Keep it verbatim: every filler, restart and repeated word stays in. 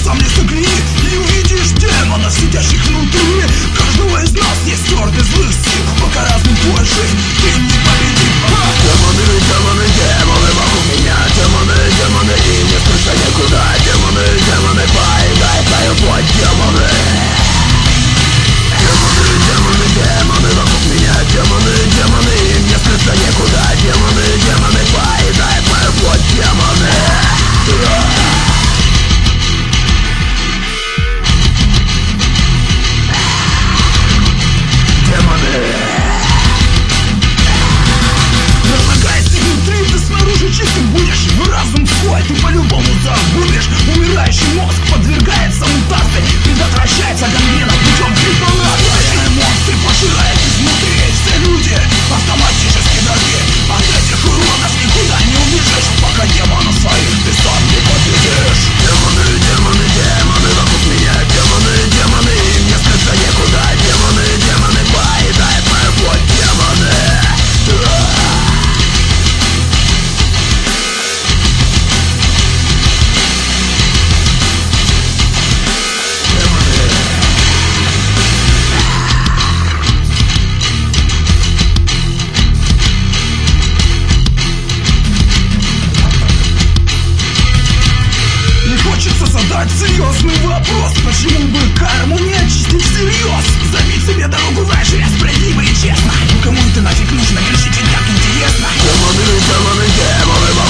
сам лес оглянет и увидишь демонов, сидящих внутри. Каждого из нас есть черты злых сил, пока разум твой жизнь ты не победишь. Демоны, демоны, демоны вокруг меня. Демоны, демоны, и не скрыться никуда. Демоны, демоны, поедай свою плоть. Демоны, демоны, демоны, демоны вокруг меня. Демоны, демоны, и не скрыться никуда. Демоны, демоны, поедай свою плоть. Демоны. Разлагайся внутри, ты снаружи чистым будешь. Но разум свой ты по-любому забудешь. Умирающий мозг подвергается мутации, предотвращается гангрена путем препарата. Вечные монстры пожирают изнутри. Все люди автоматически дороги. От этих уродов никуда не убежишь, пока демонов своих ты сам не победишь. Демоны, демоны, демоны вокруг меня. Демоны, демоны, им не скрыться никуда. Демоны, демоны, поедает мою плоть. Демоны. Задать серьезный вопрос: почему бы карму не очистить всерьез? Забить себе дорогу в рай, живя справедливо и честно. Кому это нафиг нужно, грешить ведь так интересно. Демоны, демоны, демоны